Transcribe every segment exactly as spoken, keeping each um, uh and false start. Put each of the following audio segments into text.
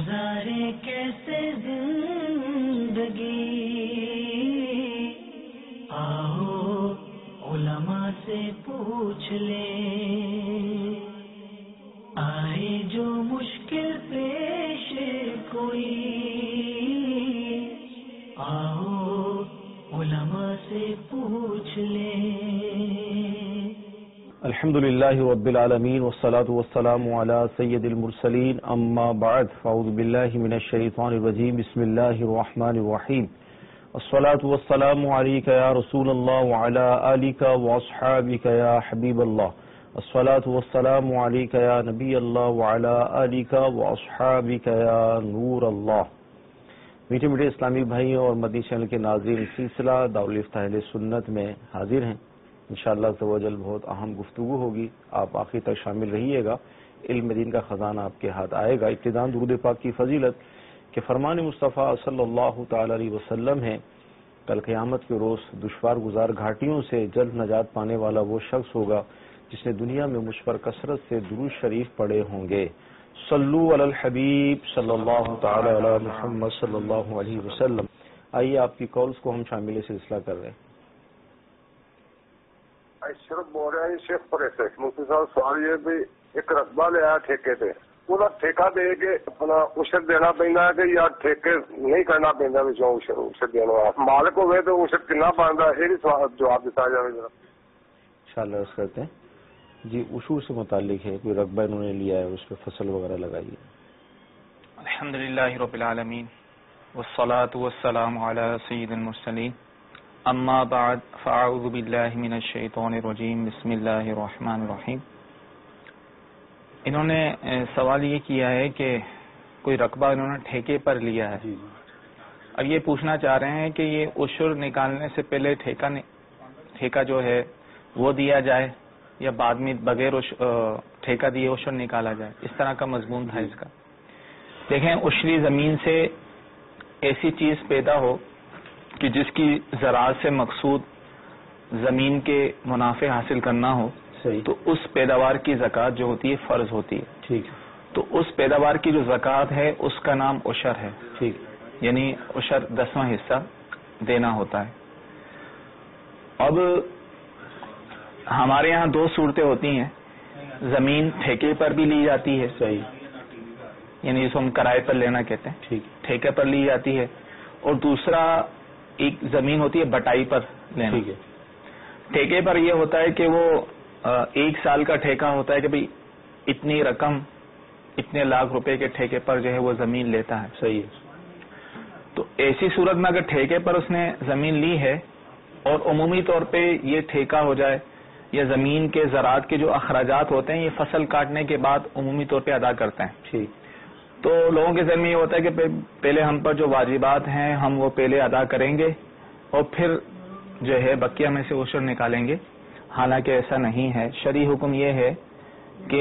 गुजारे कैसे जिंदगी, आओ उलमा से पूछ ले, आए जो मुश्किल पेश कोई, आओ उलमा से पूछ ले। الحمدللہ رب العالمین والصلاة والسلام علی سید المرسلین اما بعد فاعوذ باللہ من الشیطان الرجیم بسم اللہ الرحمن الرحیم الصلاة والسلام علیک یا رسول اللہ وعلی آلک واصحابک یا حبیب اللہ الصلاة والسلام علیک یا نبی اللہ وعلی آلک واصحابک یا نور اللہ۔ میٹھے میٹھے اسلامی بھائیوں اور مدنی چینل کے ناظرین، سلسلہ دارالفتہ اہل سنت میں حاضر ہیں۔ انشاءاللہ عز و جل بہت اہم گفتگو ہوگی، آپ آخر تک شامل رہیے گا۔ علم دین کا خزانہ آپ کے ہاتھ آئے گا۔ ابتداء درود پاک کی فضیلت کہ فرمان مصطفیٰ صلی اللہ تعالی علیہ وسلم ہے، کل قیامت کے روز دشوار گزار گھاٹیوں سے جلد نجات پانے والا وہ شخص ہوگا جس نے دنیا میں مجھ پر کثرت سے درود شریف پڑھے ہوں گے۔ صلو علی الحبیب صلی اللہ تعالی علی محمد صلی اللہ علیہ وسلم۔ آئیے آپ کی کالز کو ہم شامل سلسلہ کر رہے ہیں۔ اشرف بول رہا ہے شیخ پورے سے۔ مفتی صاحب سوال یہ بھی ایک رقبہ لیا ٹھیکے پہ، پورا ٹھیکہ دے کے اپنا اشر دینا پہنا ہے کہ یا ٹھیکے نہیں کرنا پہنا بچوں اشر اشر دینا مالک ہوئے تو اشر کتنا پڑتا ہے، یہ سوال جواب دیتا جائے ذرا انشاءاللہ عرض کرتے ہیں۔ جی اشور سے متعلق ہے، کوئی رقبہ انہوں نے لیا ہے، اس پہ فصل وغیرہ لگائیے۔ الحمدللہ رب العالمین والصلاة والسلام علی سید المرسلین، اما بعد فاعوذ باللہ من الشیطان الرجیم بسم اللہ الرحمن الرحیم۔ انہوں نے سوال یہ کیا ہے کہ کوئی رقبہ انہوں نے ٹھیکے پر لیا ہے، اب یہ پوچھنا چاہ رہے ہیں کہ یہ عشر نکالنے سے پہلے ٹھیکہ ٹھیکہ جو ہے وہ دیا جائے یا بعد میں بغیر ٹھیکہ دیے عشر نکالا جائے، اس طرح کا مضمون تھا اس کا۔ دیکھیں، عشری زمین سے ایسی چیز پیدا ہو کہ جس کی زراعت سے مقصود زمین کے منافع حاصل کرنا ہو، تو اس پیداوار کی زکوٰۃ جو ہوتی ہے فرض ہوتی ہے۔ ٹھیک، تو اس پیداوار کی جو زکوٰۃ ہے اس کا نام عشر ہے۔ ٹھیک، یعنی عشر دسواں حصہ دینا ہوتا ہے۔ اب ہمارے یہاں دو صورتیں ہوتی ہیں، زمین ٹھیکے پر بھی لی جاتی ہے، صحیح، یعنی جس ہم کرائے پر لینا کہتے ہیں، ٹھیک، ٹھیکے پر لی جاتی ہے، اور دوسرا ایک زمین ہوتی ہے بٹائی پر لینا۔ ٹھیک ہے۔ ٹھیکے پر یہ ہوتا ہے کہ وہ ایک سال کا ٹھیکہ ہوتا ہے کہ بھئی اتنی رقم اتنے لاکھ روپے کے ٹھیکے پر جو ہے وہ زمین لیتا ہے۔ صحیح ہے۔ تو ایسی صورت میں اگر ٹھیکے پر اس نے زمین لی ہے اور عمومی طور پہ یہ ٹھیکہ ہو جائے یا زمین کے زراعت کے جو اخراجات ہوتے ہیں یہ فصل کاٹنے کے بعد عمومی طور پہ ادا کرتے ہیں، ٹھیک، تو لوگوں کے ذہن میں یہ ہوتا ہے کہ پہلے ہم پر جو واجبات ہیں ہم وہ پہلے ادا کریں گے اور پھر جو ہے بقیہ میں سے عشر نکالیں گے، حالانکہ ایسا نہیں ہے۔ شرعی حکم یہ ہے کہ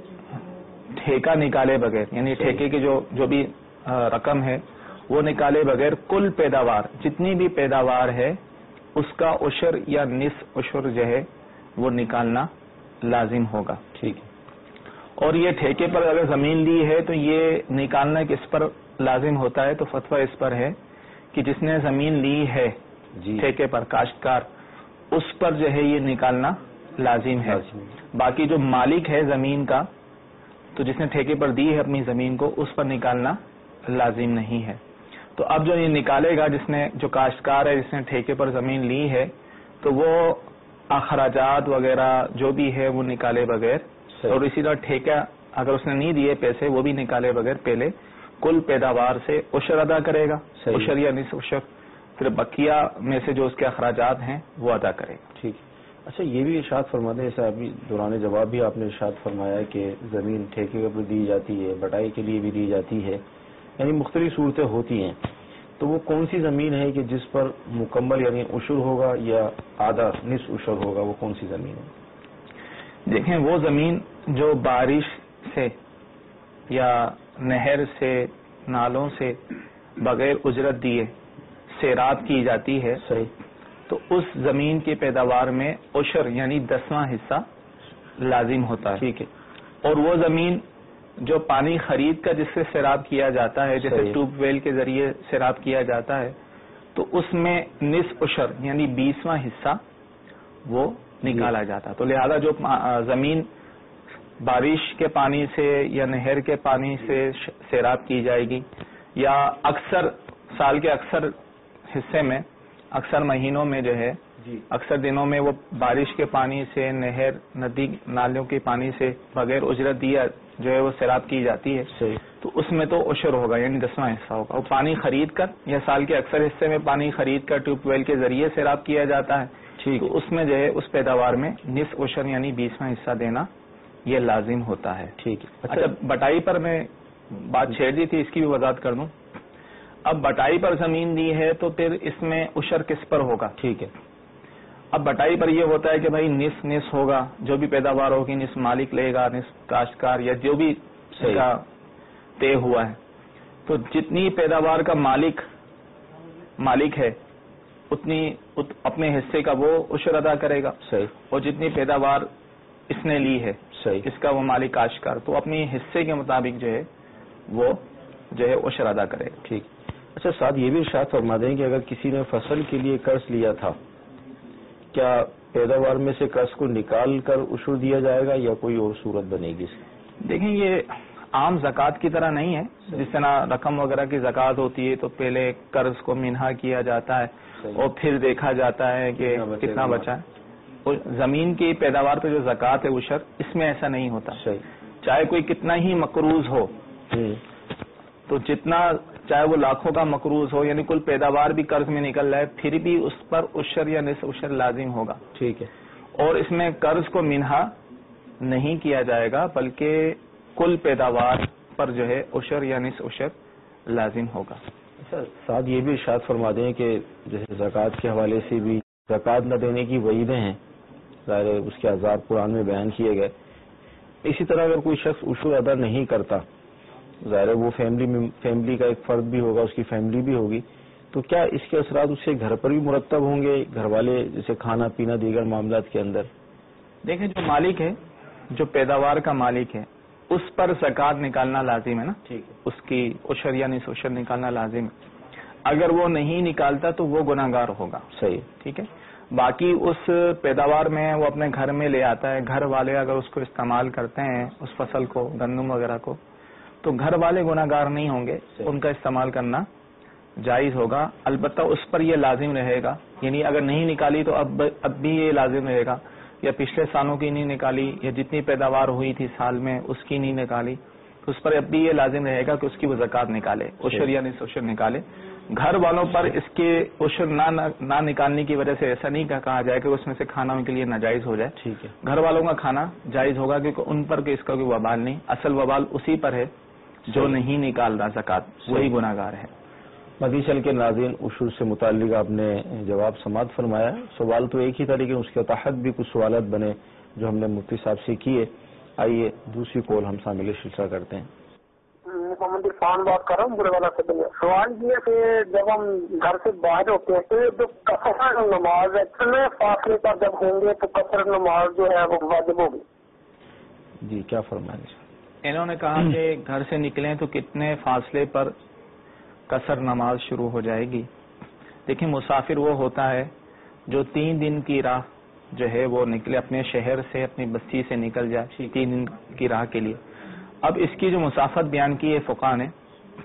ٹھیکہ نکالے بغیر، یعنی ٹھیکے کی جو جو بھی رقم ہے وہ نکالے بغیر کل پیداوار جتنی بھی پیداوار ہے اس کا عشر یا نصف عشر جو ہے وہ نکالنا لازم ہوگا۔ ٹھیک ہے۔ اور یہ ٹھیکے پر اگر زمین لی ہے تو یہ نکالنا کس پر لازم ہوتا ہے؟ تو فتویٰ اس پر ہے کہ جس نے زمین لی ہے جی، ٹھیکے پر، کاشتکار، اس پر جو ہے یہ نکالنا لازم ہے۔ باقی جو مالک ہے زمین کا، تو جس نے ٹھیکے پر دی ہے اپنی زمین کو، اس پر نکالنا لازم نہیں ہے۔ تو اب جو یہ نکالے گا جس نے جو کاشتکار ہے جس نے ٹھیکے پر زمین لی ہے، تو وہ اخراجات وغیرہ جو بھی ہے وہ نکالے بغیر، اور اسی طرح ٹھیکہ اگر اس نے نہیں دیے پیسے وہ بھی نکالے بغیر پہلے کل پیداوار سے عشر ادا کرے گا، عشر یا نصف عشر، پھر بقیہ میں سے جو اس کے اخراجات ہیں وہ ادا کرے گا۔ ٹھیک۔ اچھا، یہ بھی ارشاد فرماتے ہیں، جیسے ابھی دوران جواب بھی آپ نے ارشاد فرمایا کہ زمین ٹھیکے پر دی جاتی ہے، بٹائی کے لیے بھی دی جاتی ہے، یعنی مختلف صورتیں ہوتی ہیں، تو وہ کون سی زمین ہے کہ جس پر مکمل یعنی عشر ہوگا یا آدھا نصف عشر ہوگا، وہ کون سی زمین ہے؟ دیکھیں، وہ زمین جو بارش سے یا نہر سے، نالوں سے بغیر اجرت دیے سیراب کی جاتی ہے، صحیح، تو اس زمین کی پیداوار میں عشر یعنی دسواں حصہ لازم ہوتا ہے۔ ٹھیک ہے۔ اور وہ زمین جو پانی خرید کر جس سے سیراب کیا جاتا ہے، جیسے ٹیوب ویل کے ذریعے سیراب کیا جاتا ہے، تو اس میں نصف عشر یعنی بیسواں حصہ وہ نکالا جاتا ہے. تو لہذا جو زمین بارش کے پانی سے یا نہر کے پانی سے سیراب کی جائے گی، یا اکثر سال کے اکثر حصے میں، اکثر مہینوں میں جو ہے، اکثر دنوں میں وہ بارش کے پانی سے، نہر، ندی نالیوں کے پانی سے بغیر اجرت دیا جو ہے وہ سیراب کی جاتی ہے، تو اس میں تو عشر ہوگا یعنی دسواں حصہ ہوگا. وہ پانی خرید کر یا سال کے اکثر حصے میں پانی خرید کر ٹیوب ویل کے ذریعے سیراب کیا جاتا ہے، ٹھیک، اس میں جو ہے اس پیداوار میں نصف عشر یعنی بیسواں حصہ دینا یہ لازم ہوتا ہے. ٹھیک ہے. اچھا، بٹائی پر میں بات چھیڑ دی تھی، اس کی بھی وضاحت کر دوں. اب بٹائی پر زمین دی ہے تو پھر اس میں عشر کس پر ہوگا؟ ٹھیک ہے. اب بٹائی پر یہ ہوتا ہے کہ بھائی نصف نصف ہوگا، جو بھی پیداوار ہوگی نصف مالک لے گا، نصف کاشتکار، یا جو بھی کا طے ہوا ہے. تو جتنی پیداوار کا مالک مالک ہے اتنی اپنے حصے کا وہ عشر ادا کرے گا. صحیح. اور جتنی پیداوار اس نے لی ہے، صحیح، اس کا وہ مالک کاشتکار، تو اپنی حصے کے مطابق جو ہے وہ جو ہے عشر ادا کرے گا. ٹھیک. اچھا ساتھ یہ بھی ارشاد فرما دیں کہ اگر کسی نے فصل کے لیے قرض لیا تھا، کیا پیداوار میں سے قرض کو نکال کر عشر دیا جائے گا یا کوئی اور صورت بنے گی؟ دیکھیں، یہ عام زکوٰۃ کی طرح نہیں ہے. جس طرح رقم وغیرہ کی زکوٰۃ ہوتی ہے تو پہلے قرض کو منہا کیا جاتا ہے اور پھر دیکھا جاتا ہے کہ کتنا بچا ہے. اور زمین کی پیداوار پہ جو زکوٰۃ ہے عشر، اس میں ایسا نہیں ہوتا. چاہے کوئی کتنا ہی مقروض ہو، تو جتنا چاہے وہ لاکھوں کا مقروض ہو، یعنی کل پیداوار بھی قرض میں نکل رہا ہے، پھر بھی اس پر عشر یا نصف عشر لازم ہوگا. ٹھیک ہے. اور اس میں قرض کو منہا نہیں کیا جائے گا، بلکہ کل پیداوار پر جو ہے عشر یا نصف عشر لازم ہوگا. ساتھ یہ بھی ارشاد فرما دیں کہ جیسے زکوٰۃ کے حوالے سے بھی زکوٰۃ نہ دینے کی وعیدیں ہیں، ظاہر ہے اس کے عذاب قرآن میں بیان کیے گئے. اسی طرح اگر کوئی شخص عشر ادا نہیں کرتا، ظاہر ہے وہ فیملی میں فیملی کا ایک فرد بھی ہوگا، اس کی فیملی بھی ہوگی، تو کیا اس کے اثرات اس کے گھر پر بھی مرتب ہوں گے، گھر والے جیسے کھانا پینا دیگر معاملات کے اندر؟ دیکھیں، جو مالک ہے، جو پیداوار کا مالک ہے، اس پر زکوٰۃ نکالنا لازم ہے نا. ٹھیک ہے. اس کی عشر یا نصف عشر نکالنا لازم ہے. اگر وہ نہیں نکالتا تو وہ گناہ گار ہوگا. صحیح. ٹھیک ہے. باقی اس پیداوار میں وہ اپنے گھر میں لے آتا ہے، گھر والے اگر اس کو استعمال کرتے ہیں، اس فصل کو، گندم وغیرہ کو، تو گھر والے گناہ گار نہیں ہوں گے. ان کا استعمال کرنا جائز ہوگا. البتہ اس پر یہ لازم رہے گا، یعنی اگر نہیں نکالی تو اب اب بھی یہ لازم رہے گا، یا پچھلے سالوں کی نہیں نکالی، یا جتنی پیداوار ہوئی تھی سال میں اس کی نہیں نکالی، تو اس پر اب بھی یہ لازم رہے گا کہ اس کی وہ زکوٰۃ نکالے، عشر یا نصف عشر نکالے. گھر والوں پر اس کے عشر نہ نہ نکالنے کی وجہ سے ایسا نہیں کہا جائے کہ اس میں سے کھانا ان کے لیے ناجائز ہو جائے. ٹھیک ہے. گھر والوں کا کھانا جائز ہوگا کیونکہ ان پر اس کا کوئی وبال نہیں. اصل وبال اسی پر ہے جو نہیں نکال رہا زکوٰۃ، وہی گناہ گار ہے. مزید چل کے ناظرین، عشر سے متعلق آپ نے جواب سماعت فرمایا. سوال تو ایک ہی تھا لیکن اس کے تحت بھی کچھ سوالات بنے جو ہم نے مفتی صاحب سے کیے. آئیے دوسری کال ہم شامل سلسلہ کرتے ہیں. محمد عرفان بات کر رہا ہوں، برے والا سے. سوال یہ ہے کہ جب ہم گھر سے باہر ہوتے ہیں تو جو قصر نماز ہے، کتنے فاصلے پر جب ہوں گے تو قصر نماز جو ہے وہ واجب ہوگی؟ جی کیا فرمائیں؟ انہوں نے کہا کہ گھر سے نکلیں تو کتنے فاصلے پر قصر نماز شروع ہو جائے گی. دیکھیں، مسافر وہ ہوتا ہے جو تین دن کی راہ جو ہے وہ نکلے، اپنے شہر سے، اپنی بستی سے نکل جائے تین دن کی راہ کے لیے. اب اس کی جو مسافت بیان کی ہے فقہ نے،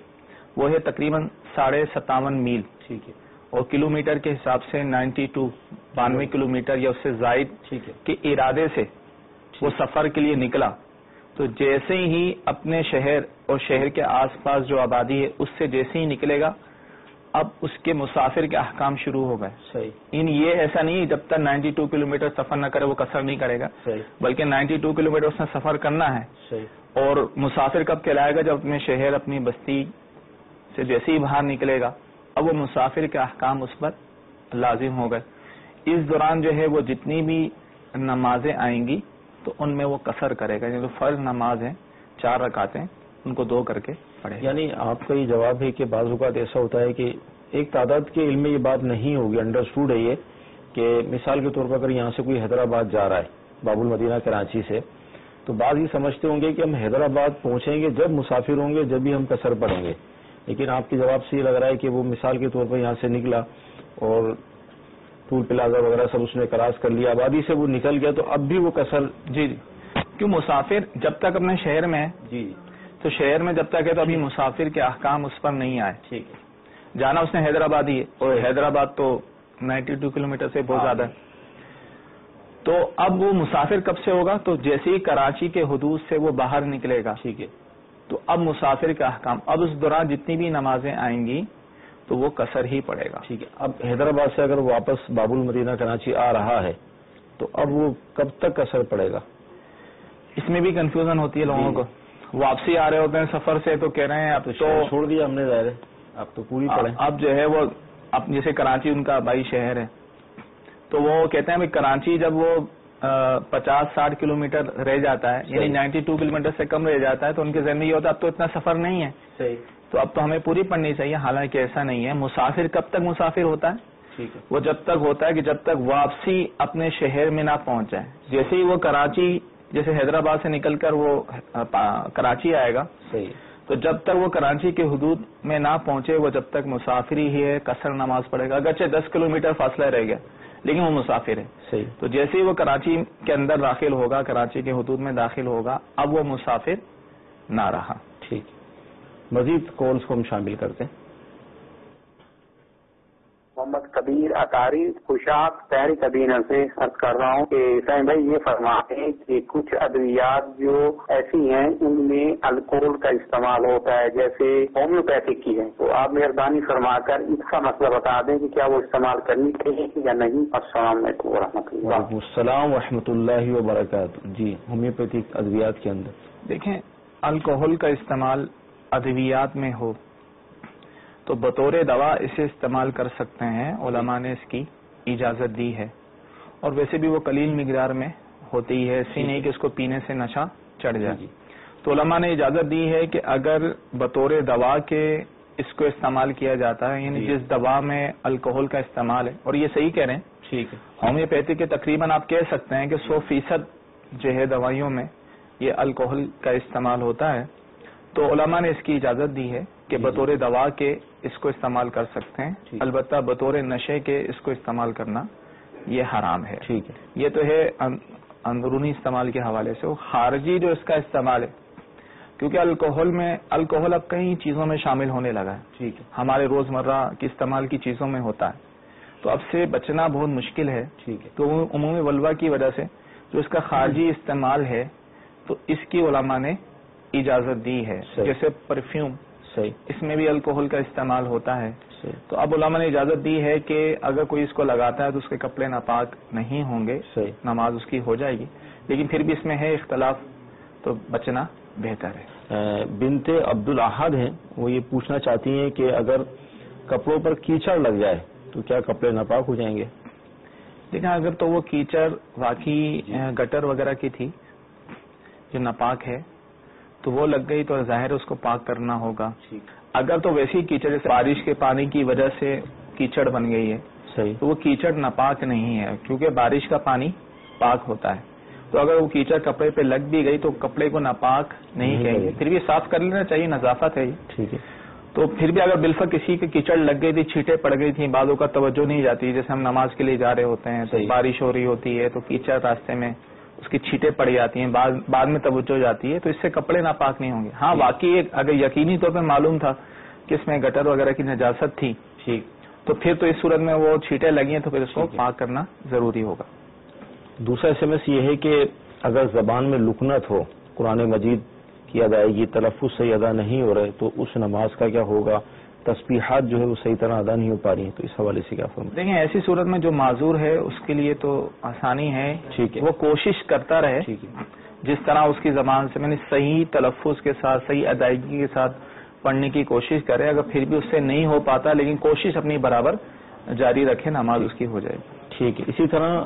وہ ہے تقریباً ساڑھے ستاون میل. ٹھیک ہے. اور کلو میٹر کے حساب سے نائنٹی ٹو بانوے کلو میٹر یا اس سے زائد کے ارادے سے وہ سفر کے لیے نکلا، تو جیسے ہی اپنے شہر اور شہر کے آس پاس جو آبادی ہے اس سے جیسے ہی نکلے گا، اب اس کے مسافر کے احکام شروع ہو گئے. صحیح. ان یہ ایسا نہیں جب تک نائنٹی ٹو کلو میٹر سفر نہ کرے وہ قصر نہیں کرے گا. صحیح. بلکہ نائنٹی ٹو کلو میٹر اس نے سفر کرنا ہے. صحیح. اور مسافر کب کہلائے گا؟ جب اپنے شہر، اپنی بستی سے جیسے ہی باہر نکلے گا، اب وہ مسافر کے احکام اس پر لازم ہو گئے. اس دوران جو ہے وہ جتنی بھی نمازیں آئیں گی تو ان میں وہ قصر کرے گا. جو فرض نماز ہے چار رکعتیں، ان کو دو کر کے پڑھے. یعنی آپ کا یہ جواب ہے کہ بعض اوقات ایسا ہوتا ہے کہ ایک تعداد کے علم میں یہ بات نہیں ہوگی، انڈرسٹوڈ ہے یہ کہ مثال کے طور پر اگر یہاں سے کوئی حیدرآباد جا رہا ہے، باب المدینہ کراچی سے، تو بعض یہ سمجھتے ہوں گے کہ ہم حیدرآباد پہنچیں گے جب مسافر ہوں گے جب بھی ہم قصر پڑیں گے، لیکن آپ کے جواب سے یہ لگ رہا ہے کہ وہ مثال کے طور پر یہاں سے نکلا اور ٹول پلازا وغیرہ سب اس نے کراس کر لیا، آبادی سے وہ نکل گیا، تو اب بھی وہ قصر. جی جی کیوں مسافر جب تک اپنے شہر میں ہے جی تو شہر میں جب تک ہے تو ابھی مسافر کے احکام اس پر نہیں آئے. ٹھیک ہے. جانا اس نے حیدرآباد ہی ہے اور حیدرآباد تو نائنٹی ٹو کلو میٹر سے بہت زیادہ ہے. تو اب وہ مسافر کب سے ہوگا؟ تو جیسے ہی کراچی کے حدود سے وہ باہر نکلے گا، ٹھیک ہے، تو اب مسافر کا احکام، اب اس دوران جتنی بھی نمازیں آئیں گی تو وہ قصر ہی پڑے گا. ٹھیک ہے. اب حیدرآباد سے اگر واپس باب المدینہ کراچی آ رہا ہے تو اب وہ کب تک قصر پڑے گا؟ اس میں بھی کنفیوژن ہوتی ہے لوگوں کو. واپسی آ رہے ہوتے ہیں سفر سے تو کہہ رہے ہیں اب تو چھوڑ دیا ہم نے، ظاہر ہے اب تو پوری پڑے. اب جو ہے وہ اب جیسے کراچی ان کا بائی شہر ہے تو وہ کہتے ہیں کراچی جب وہ پچاس ساٹھ کلو میٹر رہ جاتا ہے، یعنی نائنٹی ٹو کلو میٹر سے کم رہ جاتا ہے، تو ان کے ذہن میں یہ ہوتا ہے اب تو اتنا سفر نہیں ہے، صحیح، تو اب تو ہمیں پوری پڑنی چاہیے. حالانکہ ایسا نہیں ہے. مسافر کب تک مسافر ہوتا ہے؟ ٹھیک ہے، وہ جب تک ہوتا ہے کہ جب تک واپسی اپنے شہر میں نہ پہنچ جائے. جیسے ہی وہ کراچی، جیسے حیدرآباد سے نکل کر وہ کراچی آئے گا، صحیح، تو جب تک وہ کراچی کے حدود میں نہ پہنچے وہ جب تک مسافر ہی ہے، قصر نماز پڑھے گا. اگرچہ دس کلو میٹر فاصلہ رہ گیا لیکن وہ مسافر ہے. صحیح. تو جیسے ہی وہ کراچی کے اندر داخل ہوگا، کراچی کے حدود میں داخل ہوگا، اب وہ مسافر نہ رہا. ٹھیک. مزید کالز کو ہم شامل کرتے ہیں. محمد کبیر اطاری خوشاب شہری کبینہ سے عرض کر رہا ہوں کہ سائن بھائی یہ فرماتے ہیں کہ کچھ ادویات جو ایسی ہیں ان میں الکوہل کا استعمال ہوتا ہے، جیسے ہومیوپیتھک کی ہے، تو آپ مہربانی فرما کر اس کا مسئلہ بتا دیں کہ کیا وہ استعمال کرنی چاہیے یا نہیں. السلام علیکم و رحمۃ اللہ. وعلیکم السلام و رحمۃ اللہ وبرکاتہ. جی ہومیوپیتھک ادویات کے اندر دیکھیں الکوہل کا استعمال ادویات میں ہو تو بطور دوا اسے استعمال کر سکتے ہیں، علماء نے اس کی اجازت دی ہے، اور ویسے بھی وہ قلیل مقدار میں ہوتی ہے، ایسی نہیں کہ اس کو پینے سے نشہ چڑھ جائے. تو علماء نے اجازت دی ہے کہ اگر بطور دوا کے اس کو استعمال کیا جاتا ہے، یعنی جس دوا میں الکوہل کا استعمال ہے، اور یہ صحیح کہہ رہے ہیں، ٹھیک ہے، ہومیوپیتھی کے تقریباً آپ کہہ سکتے ہیں کہ سو فیصد جو ہے دوائیوں میں یہ الکوہل کا استعمال ہوتا ہے، تو علماء نے اس کی اجازت دی ہے کہ بطور دوا کے اس کو استعمال کر سکتے ہیں. البتہ بطور نشے کے اس کو استعمال کرنا یہ حرام ہے. ٹھیک ہے. یہ تو ہے اندرونی استعمال کے حوالے سے. وہ خارجی جو اس کا استعمال ہے، کیونکہ الکوہل میں الکوہل اب کئی چیزوں میں شامل ہونے لگا ہے. ٹھیک ہے. ہمارے روزمرہ کے استعمال کی چیزوں میں ہوتا ہے، تو اب سے بچنا بہت مشکل ہے. ٹھیک ہے. تو عمومی ولوا کی وجہ سے جو اس کا خارجی استعمال ہے تو اس کی علماء نے اجازت دی ہے. جیسے پرفیوم، صحیح، اس میں بھی الکوہل کا استعمال ہوتا ہے. صحیح. تو اب علماء نے اجازت دی ہے کہ اگر کوئی اس کو لگاتا ہے تو اس کے کپڑے ناپاک نہیں ہوں گے، صحیح، نماز اس کی ہو جائے گی. لیکن پھر بھی اس میں ہے اختلاف، تو بچنا بہتر ہے. بنت عبد الاحد ہیں، وہ یہ پوچھنا چاہتی ہیں کہ اگر کپڑوں پر کیچڑ لگ جائے تو کیا کپڑے ناپاک ہو جائیں گے؟ لیکن اگر تو وہ کیچڑ واقعی گٹر وغیرہ کی تھی جو ناپاک ہے تو وہ لگ گئی تو ظاہر اس کو پاک کرنا ہوگا. اگر تو ویسی کیچڑ جیسے بارش کے پانی کی وجہ سے کیچڑ بن گئی ہے، صحیح، تو وہ کیچڑ ناپاک نہیں ہے، کیونکہ بارش کا پانی پاک ہوتا ہے. تو اگر وہ کیچڑ کپڑے پہ لگ بھی گئی تو کپڑے کو ناپاک نہیں کہیں گے، پھر بھی صاف کر لینا چاہیے، نظافت ہے یہ. ٹھیک ہے. تو پھر بھی اگر بالفرض کسی کے کیچڑ لگ گئی تھی، چھینٹیں پڑ گئی تھیں، بعضوں کا توجہ نہیں جاتی، جیسے ہم نماز کے لیے جا رہے ہوتے ہیں تو بارش ہو رہی ہوتی ہے تو کیچڑ راستے میں اس کی چھینٹیں پڑ جاتی ہیں، بعد میں توجہ جاتی ہے، تو اس سے کپڑے ناپاک نہیں ہوں گے. ہاں واقعی اگر یقینی طور پہ معلوم تھا کہ اس میں گٹر وغیرہ کی نجاست تھی، ٹھیک، تو پھر تو اس صورت میں وہ چھینٹیں لگی ہیں تو پھر اس کو پاک کرنا ضروری ہوگا. دوسرا ایس ایم ایس یہ ہے کہ اگر زبان میں لکنت ہو، قرآن مجید کی ادائیگی تلفظ صحیح ادا نہیں ہو رہے تو اس نماز کا کیا ہوگا؟ تسبیحات جو ہے وہ صحیح طرح ادا نہیں ہو پا رہی ہیں، تو اس حوالے سے کیا فرمائیں؟ دیکھیں ایسی صورت میں جو معذور ہے اس کے لیے تو آسانی ہے، ٹھیک ہے، وہ کوشش کرتا رہے ٹھیک ہے، جس طرح اس کی زبان سے میں نے صحیح تلفظ کے ساتھ صحیح ادائیگی کے ساتھ پڑھنے کی کوشش کرے. اگر پھر بھی اس سے نہیں ہو پاتا لیکن کوشش اپنی برابر جاری رکھے، نماز اس کی ہو جائے گی. ٹھیک ہے. اسی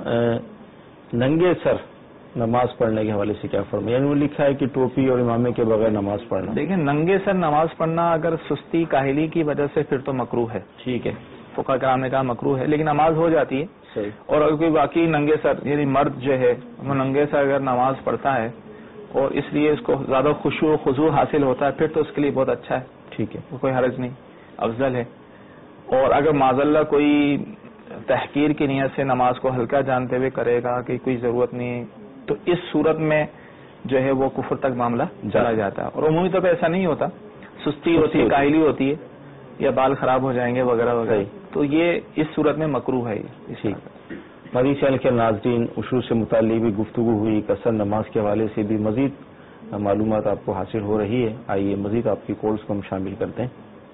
طرح ننگے سر نماز پڑھنے کے حوالے سے کیا فرمائیں؟ یعنی وہ لکھا ہے کہ ٹوپی اور امامے کے بغیر نماز پڑھنا. دیکھیں ننگے سر نماز پڑھنا اگر سستی کاہلی کی وجہ سے پھر تو مکروہ ہے. ٹھیک ہے، فقہاء کرام نے کہا مکروہ ہے، لیکن نماز ہو جاتی ہے. صحیح. اور اگر کوئی واقعی ننگے سر یعنی مرد جو ہے وہ ننگے سر اگر نماز پڑھتا ہے اور اس لیے اس کو زیادہ خشوع و خضوع حاصل ہوتا ہے، پھر تو اس کے لیے بہت اچھا ہے، ٹھیک ہے، کوئی حرج نہیں، افضل ہے۔ اور اگر معاذ اللہ کوئی تحقیر کی نیت سے نماز کو ہلکا جانتے ہوئے کرے گا کہ کوئی ضرورت نہیں ہے، تو اس صورت میں جو ہے وہ کفر تک معاملہ چلا جاتا ہے۔ اور عمومی طور پہ ایسا نہیں ہوتا، سستی ہوتی ہے، کاہلی ہوتی ہے، یا بال خراب ہو جائیں گے وغیرہ وغیرہ، تو یہ اس صورت میں مکروہ ہے۔ ٹھیک، مدنی چینل کے ناظرین، عشور سے متعلق بھی گفتگو ہوئی، قصر نماز کے حوالے سے بھی مزید معلومات آپ کو حاصل ہو رہی ہے۔ آئیے مزید آپ کی کالز کو ہم شامل کرتے ہیں۔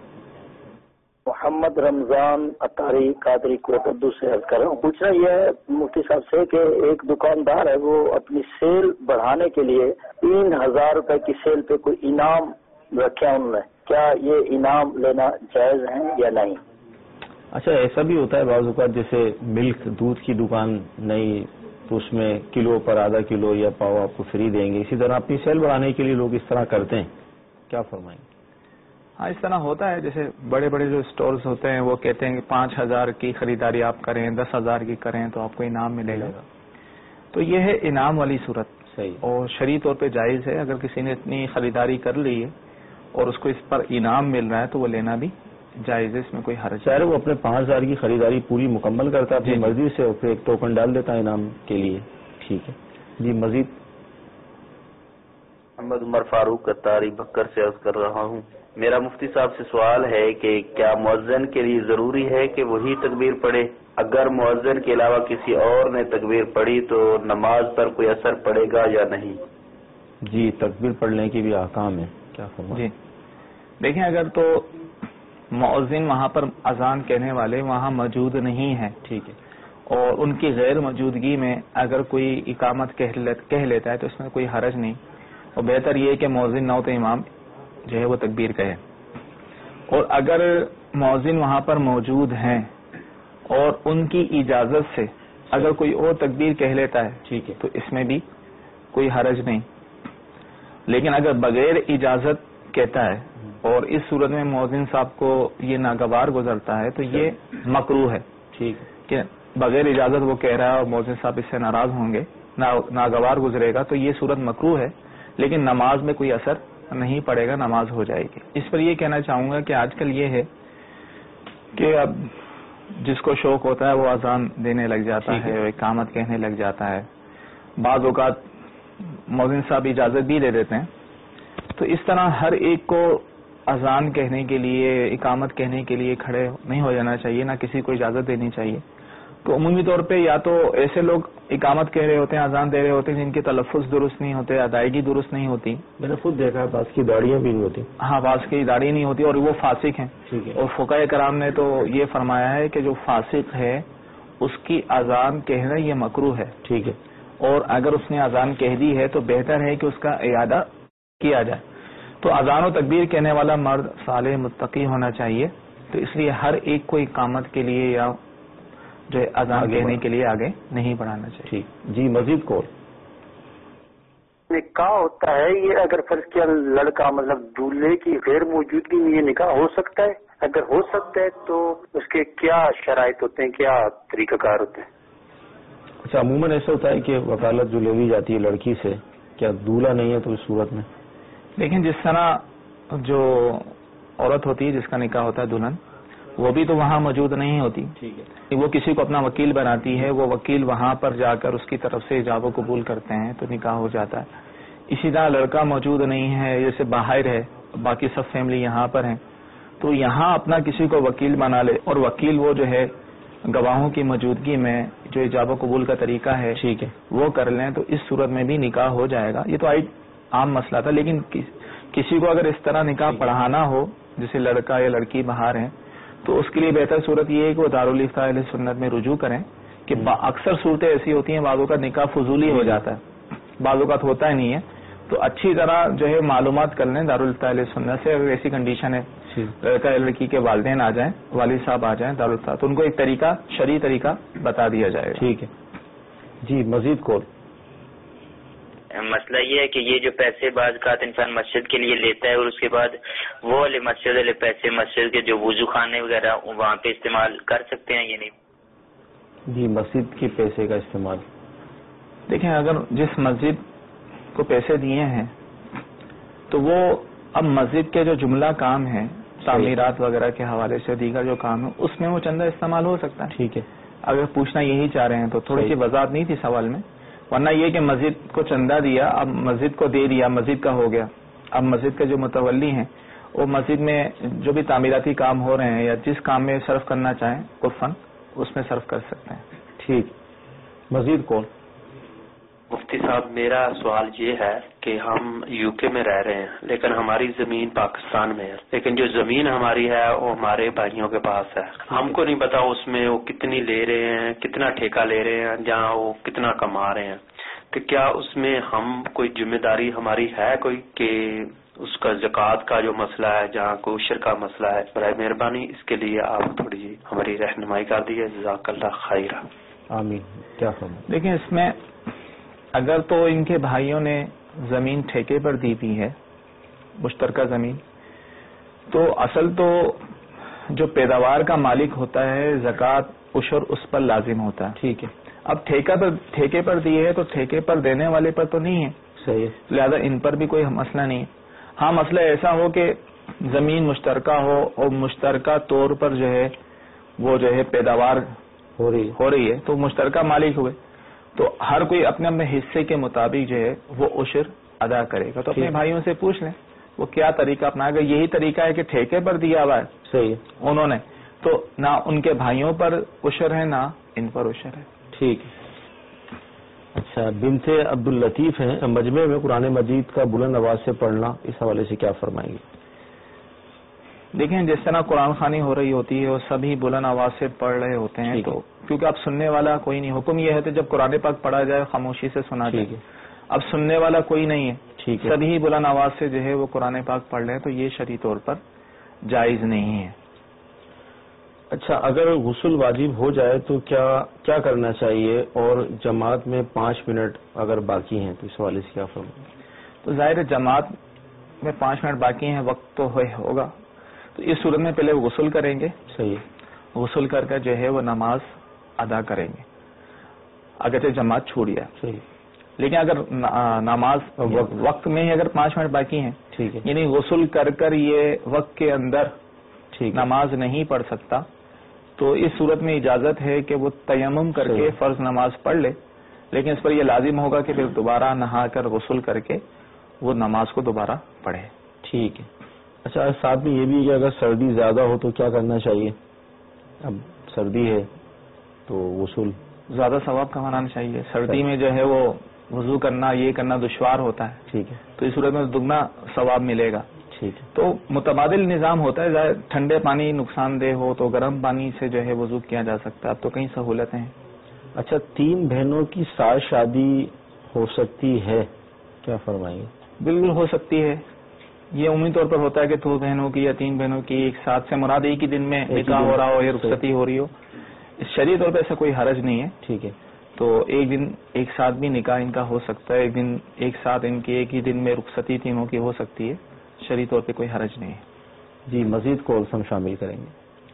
محمد رمضان اطاری قادری کوٹ اردو سے عرض کر رہا ہوں، پوچھنا یہ ہے مفتی صاحب سے کہ ایک دکاندار ہے، وہ اپنی سیل بڑھانے کے لیے تین ہزار روپے کی سیل پہ کوئی انعام رکھا انہوں نے، کیا یہ انعام لینا جائز ہے یا نہیں؟ اچھا، ایسا بھی ہوتا ہے بعض اوقات، جیسے ملک دودھ کی دکان نہیں تو اس میں کلو پر آدھا کلو یا پاؤ آپ کو فری دیں گے، اسی طرح اپنی سیل بڑھانے کے لیے لوگ اس طرح کرتے ہیں، کیا فرمائیں گے؟ ہاں، اس طرح ہوتا ہے، جیسے بڑے بڑے جو اسٹورز ہوتے ہیں وہ کہتے ہیں کہ پانچ ہزار کی خریداری آپ کریں، دس ہزار کی کریں تو آپ کو انعام ملے گا، تو یہ ہے انعام والی صورت، صحیح، اور شرعی طور پہ جائز ہے۔ اگر کسی نے اتنی خریداری کر لی ہے اور اس کو اس پر انعام مل رہا ہے تو وہ لینا بھی جائز ہے، اس میں کوئی حرج چاہے وہ اپنے پانچ ہزار کی خریداری پوری مکمل کرتا ہے اپنی جی مرضی سے، اور پھر ایک ٹوکن ڈال دیتا ہے انعام کے لیے، ٹھیک ہے جی۔ مزید محمد عمر فاروق اطاری بکر سے عرض کر رہا ہوں، میرا مفتی صاحب سے سوال ہے کہ کیا مؤذن کے لیے ضروری ہے کہ وہی تکبیر پڑھے؟ اگر مؤذن کے علاوہ کسی اور نے تکبیر پڑھی تو نماز پر کوئی اثر پڑے گا یا نہیں؟ جی، تکبیر پڑھنے کی بھی احکام ہے، کیا فرمائیں؟ جی دیکھیں، اگر تو مؤذن وہاں پر اذان کہنے والے وہاں موجود نہیں ہیں، ٹھیک ہے، اور ان کی غیر موجودگی میں اگر کوئی اقامت کہہ لیتا ہے تو اس میں کوئی حرج نہیں، اور بہتر یہ ہے کہ مؤذن نہ ہو تو امام جو ہے وہ تکبیر کہے۔ اور اگر مؤذن وہاں پر موجود ہیں اور ان کی اجازت سے اگر کوئی اور تکبیر کہہ لیتا ہے، ٹھیک ہے، تو اس میں بھی کوئی حرج نہیں، لیکن اگر بغیر اجازت کہتا ہے اور اس صورت میں مؤذن صاحب کو یہ ناگوار گزرتا ہے تو یہ مکروہ ہے، ٹھیک کہ بغیر اجازت وہ کہہ رہا ہے اور مؤذن صاحب اس سے ناراض ہوں گے، ناگوار گزرے گا، تو یہ صورت مکروہ ہے، لیکن نماز میں کوئی اثر نہیں پڑے گا، نماز ہو جائے گی۔ اس پر یہ کہنا چاہوں گا کہ آج کل یہ ہے کہ اب جس کو شوق ہوتا ہے وہ اذان دینے لگ جاتا ہے، اقامت کہنے لگ جاتا ہے، بعض اوقات مؤذن صاحب اجازت بھی دے دیتے ہیں، تو اس طرح ہر ایک کو اذان کہنے کے لیے، اقامت کہنے کے لیے کھڑے نہیں ہو جانا چاہیے، نہ کسی کو اجازت دینی چاہیے۔ تو عمومی طور پہ یا تو ایسے لوگ اقامت کہہ رہے ہوتے ہیں، اذان دے رہے ہوتے ہیں جن کے تلفظ درست نہیں ہوتے، ادائیگی درست نہیں ہوتی، میں نے خود دیکھا ہے بعض کی داڑیاں بھی نہیں ہوتی، ہاں بعض کی داڑھی نہیں ہوتی اور وہ فاسق ہیں، ٹھیک ہے، اور فقہاء کرام نے تو یہ فرمایا ہے کہ جو فاسق ہے اس کی اذان کہنا یہ مکروہ ہے، ٹھیک ہے، اور اگر اس نے اذان کہہ دی ہے تو بہتر ہے کہ اس کا اعادہ کیا جائے۔ تو اذان و تکبیر کہنے والا مرد صالح متقی ہونا چاہیے، تو اس لیے ہر ایک کو اقامت کے لیے یا جو اذان کہنے کے لیے آگے نہیں بڑھانا چاہیے۔ ٹھیک جی۔ مزید کال نکاح ہوتا ہے، یہ اگر فرض کیا لڑکا مطلب دولہے کی غیر موجودگی میں یہ نکاح ہو سکتا ہے؟ اگر ہو سکتا ہے تو اس کے کیا شرائط ہوتے ہیں، کیا طریقہ کار ہوتے ہیں؟ اچھا، عموماً ایسا ہوتا ہے کہ وکالت جو لے لی جاتی ہے لڑکی سے، کیا دولہا نہیں ہے تو اس صورت میں؟ لیکن جس طرح جو عورت ہوتی ہے جس کا نکاح ہوتا ہے دلہن، وہ بھی تو وہاں موجود نہیں ہوتی، ٹھیک ہے، وہ کسی کو اپنا وکیل بناتی ہے، وہ وکیل وہاں پر جا کر اس کی طرف سے ایجاب و قبول کرتے ہیں تو نکاح ہو جاتا ہے۔ اسی طرح لڑکا موجود نہیں ہے، جیسے باہر ہے، باقی سب فیملی یہاں پر ہیں، تو یہاں اپنا کسی کو وکیل بنا لے اور وکیل وہ جو ہے گواہوں کی موجودگی میں جو ایجاب و قبول کا طریقہ ہے ٹھیک ہے، وہ کر لیں تو اس صورت میں بھی نکاح ہو جائے گا۔ یہ تو عام مسئلہ تھا، لیکن کسی کو اگر اس طرح نکاح پڑھانا ہو جیسے لڑکا یا لڑکی باہر ہیں تو اس کے لیے بہتر صورت یہ ہے کہ وہ دارالفتاء اہل سنت میں رجوع کریں، کہ اکثر صورتیں ایسی ہوتی ہیں بعض اوقات نکاح فضولی ہو جاتا ہے، بعض اوقات ہوتا ہی نہیں ہے، تو اچھی طرح جو ہے معلومات کر لیں دارالفتاء اہل سنت سے۔ اگر ایسی کنڈیشن ہے لڑکا یا لڑکی کے والدین آ جائیں، والد صاحب آ جائیں دارالفتاء، تو ان کو ایک طریقہ شرعی طریقہ بتا دیا جائے گا۔ ٹھیک ہے جی۔ مزید کال مسئلہ یہ ہے کہ یہ جو پیسے بعض اوقات انسان مسجد کے لیے لیتا ہے اور اس کے بعد وہ والے مسجد والے پیسے مسجد کے جو وضو خانے وغیرہ وہاں پہ استعمال کر سکتے ہیں یا نہیں؟ جی، مسجد کے پیسے کا استعمال، دیکھیں اگر جس مسجد کو پیسے دیے ہیں تو وہ اب مسجد کے جو جملہ کام ہیں تعمیرات وغیرہ کے حوالے سے دیگر جو کام ہے اس میں وہ چندہ استعمال ہو سکتا ہے. ٹھیک ہے, اگر پوچھنا یہی چاہ رہے ہیں تو تھوڑی سی وضاحت نہیں تھی سوال میں, ورنہ یہ کہ مسجد کو چندہ دیا, اب مسجد کو دے دیا, مسجد کا ہو گیا, اب مسجد کے جو متولی ہیں وہ مسجد میں جو بھی تعمیراتی کام ہو رہے ہیں یا جس کام میں صرف کرنا چاہیں عرفاً اس میں صرف کر سکتے ہیں. ٹھیک, مزید کون؟ مفتی صاحب میرا سوال یہ ہے کہ ہم یو کے میں رہ رہے ہیں لیکن ہماری زمین پاکستان میں ہے, لیکن جو زمین ہماری ہے وہ ہمارے بھائیوں کے پاس ہے. ہم کو نہیں پتا اس میں وہ کتنی لے رہے ہیں, کتنا ٹھیکہ لے رہے ہیں, جہاں وہ کتنا کما رہے ہیں, تو کیا اس میں ہم کوئی ذمہ داری ہماری ہے کوئی کہ اس کا زکوٰۃ کا جو مسئلہ ہے, جہاں کو عشر کا مسئلہ ہے, برائے مہربانی اس کے لیے آپ تھوڑی جی ہماری رہنمائی کر دیجیے, جزاک اللہ خیر. آمین. کیا فرمائیں؟ دیکھیں اس میں اگر تو ان کے بھائیوں نے زمین ٹھیکے پر دی ہوئی ہے مشترکہ زمین, تو اصل تو جو پیداوار کا مالک ہوتا ہے زکوٰۃ عشر اس پر لازم ہوتا ہے. ٹھیک ہے, اب ٹھیکہ پر ٹھیکے پر دی ہے تو ٹھیکے پر دینے والے پر تو نہیں ہے, صحیح ہے, لہذا ان پر بھی کوئی مسئلہ نہیں ہے. ہاں مسئلہ ایسا ہو کہ زمین مشترکہ ہو اور مشترکہ طور پر جو ہے وہ جو ہے پیداوار ہو رہی ہو رہی ہے تو مشترکہ مالک ہوئے, تو ہر کوئی اپنے اپنے حصے کے مطابق جو ہے وہ عشر ادا کرے گا. تو اپنے بھائیوں سے پوچھ لیں وہ کیا طریقہ اپنا گا. یہی طریقہ ہے کہ ٹھیکے پر دیا ہوا ہے, صحیح ہے, انہوں نے, تو نہ ان کے بھائیوں پر عشر ہے نہ ان پر عشر ہے. ٹھیک ہے. اچھا, بنت عبد اللطیف ہیں, مجمع میں قرآن مجید کا بلند آواز سے پڑھنا اس حوالے سے کیا فرمائیں گے؟ دیکھیں جس طرح قرآن خوانی ہو رہی ہوتی ہے وہ سبھی بلند آواز سے پڑھ رہے ہوتے ہیں, تو کیونکہ اب سننے والا کوئی نہیں, حکم یہ ہے کہ جب قرآن پاک پڑھا جائے خاموشی سے سنا جائے, اب سننے والا کوئی نہیں ہے, ٹھیک ہے, سبھی بلند آواز سے جو ہے وہ قرآن پاک پڑھ رہے ہیں, تو یہ شرعی طور پر جائز نہیں ہے. اچھا, اگر غسل واجب ہو جائے تو کیا کیا کرنا چاہیے, اور جماعت میں پانچ منٹ اگر باقی ہیں تو اس حوالے سے کیا فرمائیں گے؟ تو ظاہر جماعت میں پانچ منٹ باقی ہیں, وقت تو ہوگا, تو اس صورت میں پہلے وہ غسل کریں گے. صحیح, غسل کر کے جو ہے وہ نماز ادا کریں گے اگرچہ جماعت چھوڑ جائے. صحیح, لیکن اگر نماز وقت میں ہی اگر پانچ منٹ باقی ہیں, ٹھیک ہے, یعنی غسل کر کر یہ وقت کے اندر ٹھیک نماز نہیں پڑھ سکتا, تو اس صورت میں اجازت ہے کہ وہ تیمم کر کے فرض نماز پڑھ لے, لیکن اس پر یہ لازم ہوگا کہ پھر دوبارہ نہا کر غسل کر کے وہ نماز کو دوبارہ پڑھے. ٹھیک ہے. اچھا, ساتھ میں یہ بھی کہ اگر سردی زیادہ ہو تو کیا کرنا چاہیے؟ اب سردی ہے تو غسل زیادہ ثواب کمانا چاہیے. سردی میں جو ہے وہ وضو کرنا یہ کرنا دشوار ہوتا ہے, ٹھیک ہے, تو اس صورت میں دگنا ثواب ملے گا. ٹھیک ہے, تو متبادل نظام ہوتا ہے, ٹھنڈے پانی نقصان دہ ہو تو گرم پانی سے جو ہے وضو کیا جا سکتا ہے. اب تو کئی سہولتیں ہیں. اچھا, تین بہنوں کی ساتھ شادی ہو سکتی ہے, کیا فرمائیں گے؟ بالکل ہو سکتی ہے. یہ عمومی طور پر ہوتا ہے کہ دو بہنوں کی یا تین بہنوں کی ایک ساتھ سے مراد ایک ہی دن میں نکاح ہو رہا ہو یا رخصتی ہو رہی ہو, شرعی طور پر ایسا کوئی حرج نہیں ہے. ٹھیک ہے, تو ایک دن ایک ساتھ بھی نکاح ان کا ہو سکتا ہے, ایک دن ایک ساتھ ان کی ایک ہی دن میں رخصتی تینوں کی ہو سکتی ہے, شرعی طور پہ کوئی حرج نہیں ہے. جی, مزید کالز ہم شامل کریں گے.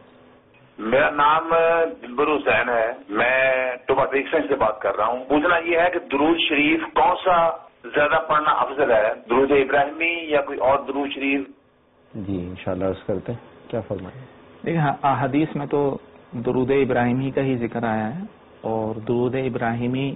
میرا نام دلبر حسین ہے, میں ٹوبا ڈسٹرکٹ سے بات کر رہا ہوں. پوچھنا یہ ہے کہ درود شریف کون سا زیادہ پڑھنا افضل ہے, درود ابراہیمی یا کوئی اور درود شریف؟ جی انشاءاللہ عرض کرتے ہیں, کیا فرمائیں؟ دیکھیں احادیث میں تو درود ابراہیمی کا ہی ذکر آیا ہے, اور درود ابراہیمی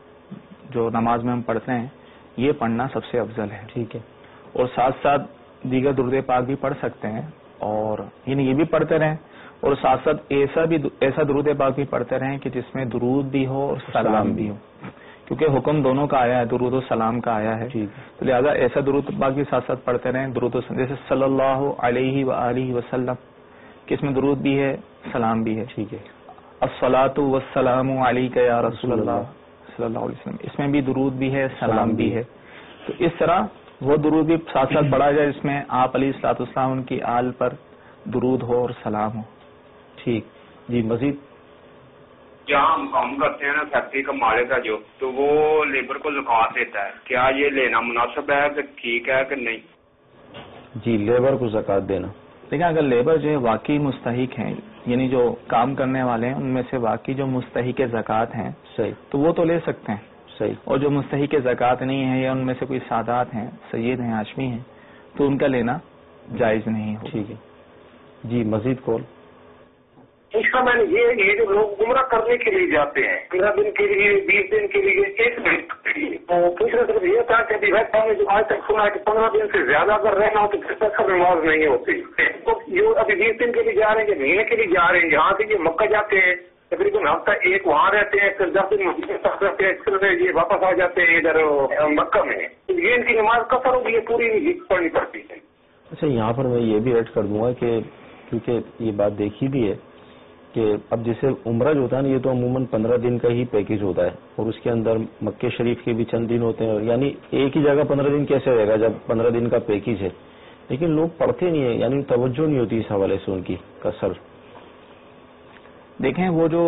جو نماز میں ہم پڑھتے ہیں یہ پڑھنا سب سے افضل ہے. ٹھیک ہے, اور ساتھ ساتھ دیگر درود پاک بھی پڑھ سکتے ہیں, اور یعنی یہ بھی پڑھتے رہیں, اور ساتھ ساتھ ایسا بھی ایسا درود پاک بھی پڑھتے رہیں کہ جس میں درود بھی ہو اور سلام بھی ہو, کیونکہ حکم دونوں کا آیا ہے, درود و سلام کا آیا ہے. تو لہذا ایسا درود پاک بھی ساتھ ساتھ پڑھتے رہیں. درود و جیسے صلی اللہ علیہ وآلہ وسلم کہ اس میں درود بھی ہے سلام بھی ہے. ٹھیک ہے, الصلاۃ والسلام علیک یا رسول اللہ صلی اللہ علیہ وسلم, اس میں بھی درود بھی ہے سلام بھی ہے. تو اس طرح وہ درود بھی ساتھ ساتھ پڑھا جائے جس میں آپ علیہ الصلوۃ والسلام ان کی آل پر درود ہو اور سلام ہو. ٹھیک. جی مزید. جہاں ہم کام کرتے ہیں نا فیکٹری کا مالک ہے جو, تو وہ لیبر کو زکوٰۃ دیتا ہے, کیا یہ لینا مناسب ہے کہ ٹھیک ہے کہ نہیں؟ جی, لیبر کو زکوٰۃ دینا. لیکن اگر لیبر جو ہے واقعی مستحق ہیں, یعنی جو کام کرنے والے ہیں ان میں سے واقعی جو مستحق زکوٰۃ ہیں, صحیح, تو وہ تو لے سکتے ہیں. صحیح. اور جو مستحق زکوٰۃ نہیں ہے یا ان میں سے کوئی سادات ہیں، سید ہیں، ہاشمی ہیں، تو ان کا لینا جائز نہیں ہو. ٹھیک ہے جی. مزید کال. اس کا میں نے یہ یہ جو لوگ گمراہ کرنے کے لیے جاتے ہیں پندرہ دن کے لیے، بیس دن کے لیے، ایک مہینے کے لیے، تو دوسرا طرف یہ تھا کہ بھائی نے جو آج تک سنا ہے کہ پندرہ دن سے زیادہ اگر رہنا ہو تو پھر تک نماز نہیں ہوتی. تو جو ابھی بیس دن کے لیے جا رہے ہیں، مہینے کے لیے جا رہے ہیں، یہاں سے یہ مکہ جاتے ہیں تقریباً ہفتہ ایک وہاں رہتے ہیں، پھر دس دن مدینے تک رہتے ہیں، پھر یہ واپس آ جاتے ہیں ادھر مکہ میں. یہ ان کی نماز قصر ہوگی، یہ پوری پڑھنی پڑتی ہے. اچھا یہاں پر میں یہ بھی ایڈ کر دوں گا کہ کیونکہ یہ بات دیکھی بھی ہے کہ اب جیسے عمرہ جو ہوتا ہے نا یہ تو عموماً پندرہ دن کا ہی پیکج ہوتا ہے اور اس کے اندر مکہ شریف کے بھی چند دن ہوتے ہیں، یعنی ایک ہی جگہ پندرہ دن کیسے رہے گا جب پندرہ دن کا پیکج ہے. لیکن لوگ پڑھتے نہیں ہیں، یعنی توجہ نہیں ہوتی اس حوالے سے ان کی قصر. دیکھیں وہ جو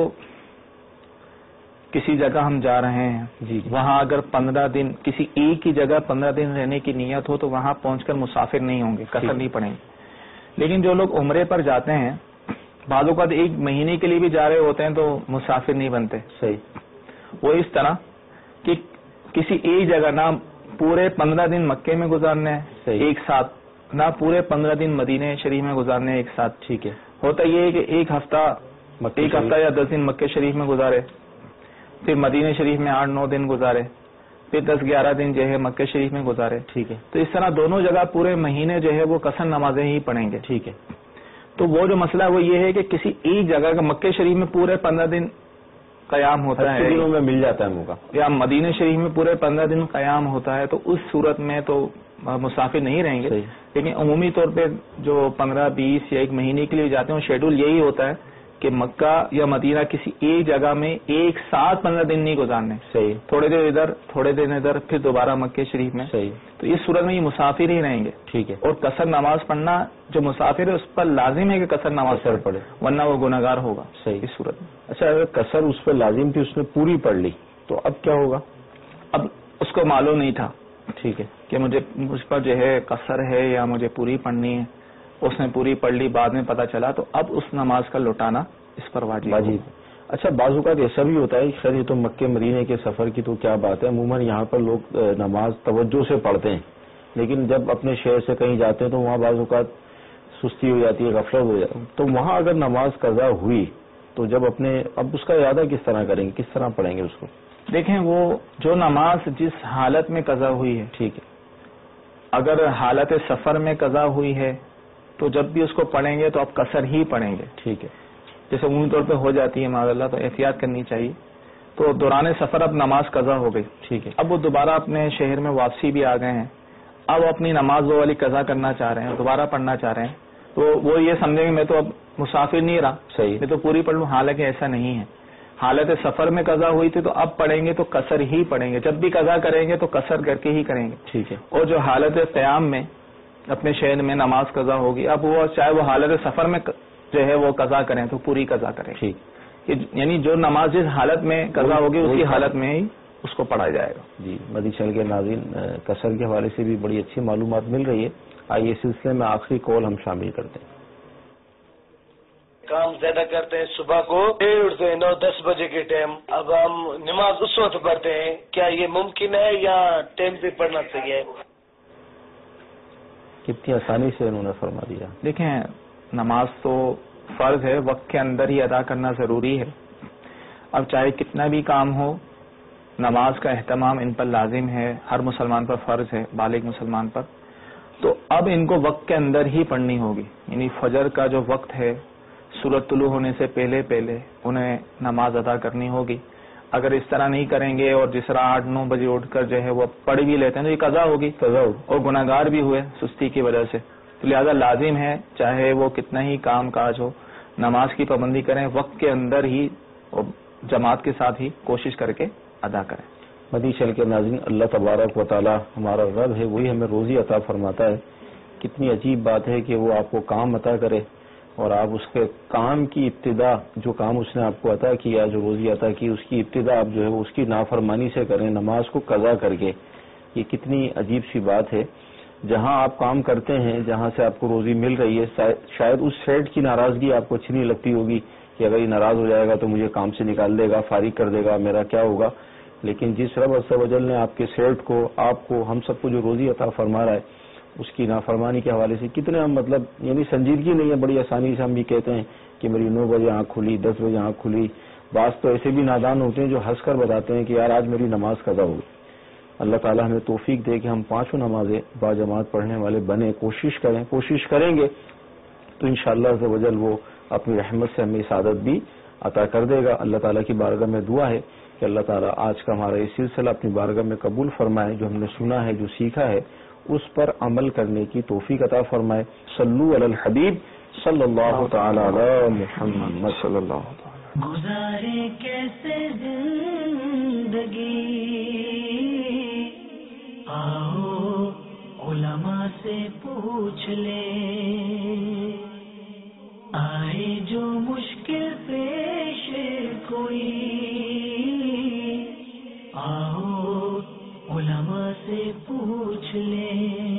کسی جگہ ہم جا رہے ہیں جی وہاں اگر پندرہ دن کسی ایک ہی جگہ پندرہ دن رہنے کی نیت ہو تو وہاں پہنچ کر مسافر نہیں ہوں گے، قصر نہیں پڑیں گے. لیکن جو لوگ عمرے پر جاتے ہیں بعض اوقات ایک مہینے کے لیے بھی جا رہے ہوتے ہیں تو مسافر نہیں بنتے. صحیح. وہ اس طرح کہ کسی ایک جگہ نہ پورے پندرہ دن مکے میں گزارنے ہیں ایک ساتھ، نہ پورے پندرہ دن مدینہ شریف میں گزارنے ہیں ایک ساتھ. ٹھیک ہے. ہوتا یہ ہے کہ ایک ہفتہ ایک ہفتہ یا دس دن مکے شریف میں گزارے، پھر مدینہ شریف میں آٹھ نو دن گزارے، پھر دس گیارہ دن جو ہے مکہ شریف میں گزارے. ٹھیک ہے. تو اس طرح دونوں جگہ پورے مہینے جو ہے وہ قصر نمازیں ہی پڑھیں گے. ٹھیک ہے. تو وہ جو مسئلہ وہ یہ ہے کہ کسی ایک جگہ کا مکہ شریف میں پورے پندرہ دن قیام ہوتا ہے، دنوں میں مل جاتا ہے موقع، یا مدینہ شریف میں پورے پندرہ دن قیام ہوتا ہے، تو اس صورت میں تو مسافر نہیں رہیں گے. لیکن عمومی طور پہ جو پندرہ بیس یا ایک مہینے کے لیے جاتے ہیں شیڈول یہی ہوتا ہے کہ مکہ یا مدینہ کسی ایک جگہ میں ایک ساتھ پندرہ دن نہیں گزارنے. صحیح. تھوڑے دیر ادھر تھوڑے دن ادھر پھر دوبارہ مکہ شریف میں. صحیح. تو اس صورت میں یہ مسافر ہی رہیں گے. ٹھیک ہے. اور قصر نماز پڑھنا جو مسافر ہے اس پر لازم ہے کہ قصر نماز قصر پڑھے ورنہ وہ گناہگار ہوگا. صحیح. اس صورت میں اچھا اگر قصر اس پہ لازم تھی اس نے پوری پڑھ لی تو اب کیا ہوگا؟ اب اس کو معلوم نہیں تھا ٹھیک ہے کہ مجھے مجھ پر جو ہے قصر ہے یا مجھے پوری پڑھنی ہے، اس نے پوری پڑھ لی، بعد میں پتہ چلا، تو اب اس نماز کا لوٹانا اس پر واجب واجب. اچھا بعض اوقات ایسا بھی ہوتا ہے، خیر یہ تو مکے مدینے کے سفر کی تو کیا بات ہے، عموماً یہاں پر لوگ نماز توجہ سے پڑھتے ہیں، لیکن جب اپنے شہر سے کہیں جاتے ہیں تو وہاں بعض اوقات سستی ہو جاتی ہے، غفلت ہو جاتی ہے، تو وہاں اگر نماز قضا ہوئی تو جب اپنے اب اس کا ارادہ کس طرح کریں گے، کس طرح پڑھیں گے اس کو؟ دیکھیں وہ جو نماز جس حالت میں قضا ہوئی ہے، ٹھیک ہے، اگر حالت سفر میں قضا ہوئی ہے تو جب بھی اس کو پڑھیں گے تو آپ قصر ہی پڑھیں گے. ٹھیک ہے. جیسے عمومی طور پہ ہو جاتی ہے معاذ اللہ، تو احتیاط کرنی چاہیے. تو دوران سفر اب نماز قضا ہو گئی، ٹھیک ہے، اب وہ دوبارہ اپنے شہر میں واپسی بھی آ گئے ہیں، اب اپنی نماز وہ والی قضا کرنا چاہ رہے ہیں، دوبارہ پڑھنا چاہ رہے ہیں، تو وہ یہ سمجھیں گے میں تو اب مسافر نہیں رہا، صحیح، میں تو پوری پڑھ لوں. حالانکہ ایسا نہیں ہے. حالت سفر میں قضا ہوئی تھی تو اب پڑھیں گے تو قصر ہی پڑھیں گے، جب بھی قضا کریں گے تو قصر کر کے ہی کریں گے. ٹھیک ہے. اور جو حالت قیام میں اپنے شہر میں نماز قضا ہوگی، اب وہ چاہے وہ حالت سفر میں جو ہے وہ قضا کریں تو پوری قضا کریں. ٹھیک. یعنی جو نماز جس حالت میں قضا ہوگی اسی حالت میں ہی اس کو پڑھا جائے گا. جی مدی چل کے ناظرین قصر کے حوالے سے بھی بڑی اچھی معلومات مل رہی ہے. آئیے اس سلسلے میں آخری کال ہم شامل کرتے ہیں. کام زیادہ کرتے ہیں، صبح کو دیر اٹھتے ہیں، نو دس بجے کے ٹائم، اب ہم نماز اس وقت پڑھتے ہیں، کیا یہ ممکن ہے یا ٹائم پہ پڑھنا چاہیے؟ کتنی آسانی سے انہوں نے فرما دیا. دیکھیں نماز تو فرض ہے، وقت کے اندر ہی ادا کرنا ضروری ہے. اب چاہے کتنا بھی کام ہو نماز کا اہتمام ان پر لازم ہے، ہر مسلمان پر فرض ہے، بالغ مسلمان پر. تو اب ان کو وقت کے اندر ہی پڑھنی ہوگی. یعنی فجر کا جو وقت ہے سورج طلوع ہونے سے پہلے پہلے انہیں نماز ادا کرنی ہوگی. اگر اس طرح نہیں کریں گے اور جس طرح آٹھ نو بجے اٹھ کر جو ہے وہ پڑھ بھی لیتے ہیں تو یہ قضا ہوگی، قضا ہوگی اور گناہگار بھی ہوئے سستی کی وجہ سے. تو لہذا لازم ہے چاہے وہ کتنا ہی کام کاج ہو نماز کی پابندی کریں، وقت کے اندر ہی اور جماعت کے ساتھ ہی کوشش کر کے ادا کریں. مدی چل کے ناظرین اللہ تبارک و تعالی ہمارا رب ہے، وہی ہمیں روزی عطا فرماتا ہے. کتنی عجیب بات ہے کہ وہ آپ کو کام عطا کرے اور آپ اس کے کام کی ابتدا، جو کام اس نے آپ کو عطا کیا، جو روزی عطا کی، اس کی ابتدا آپ جو ہے اس کی نافرمانی سے کریں، نماز کو قضا کر کے. یہ کتنی عجیب سی بات ہے. جہاں آپ کام کرتے ہیں، جہاں سے آپ کو روزی مل رہی ہے، شاید اس سیٹ کی ناراضگی آپ کو اچھی نہیں لگتی ہوگی کہ اگر یہ ناراض ہو جائے گا تو مجھے کام سے نکال دے گا، فارغ کر دے گا، میرا کیا ہوگا. لیکن جس رب عز و جل نے آپ کے سیٹ کو، آپ کو، ہم سب کو جو روزی عطا فرما رہا ہے، اس کی نافرمانی کے حوالے سے کتنے ہم مطلب یعنی سنجیدگی نہیں ہے، بڑی آسانی سے ہم بھی کہتے ہیں کہ میری نو بجے آنکھ کھلی، دس بجے آنکھ کھلی. بعض تو ایسے بھی نادان ہوتے ہیں جو ہنس کر بتاتے ہیں کہ یار آج میری نماز قضا ہو گئی. اللہ تعالیٰ ہمیں توفیق دے کہ ہم پانچوں نمازیں با جماعت پڑھنے والے بنے. کوشش کریں کوشش کریں گے تو انشاءاللہ عز و جل وہ اپنی رحمت سے ہمیں سعادت بھی عطا کر دے گا. اللہ تعالیٰ کی بارگاہ میں دعا ہے کہ اللہ تعالیٰ آج کا ہمارا یہ سلسلہ اپنی بارگاہ میں قبول فرمائے. جو ہم نے سنا ہے، جو سیکھا ہے، اس پر عمل کرنے کی توفیق عطا فرمائے. صلو علی الحبیب صلی اللہ تعالی علی محمد صلی اللہ تعالی. گزارے کیسے زندگی، آؤ علماء سے پوچھ لیں. آئے جو مشکل پیش کوئی، آؤ علماء سے پوچھ لیں.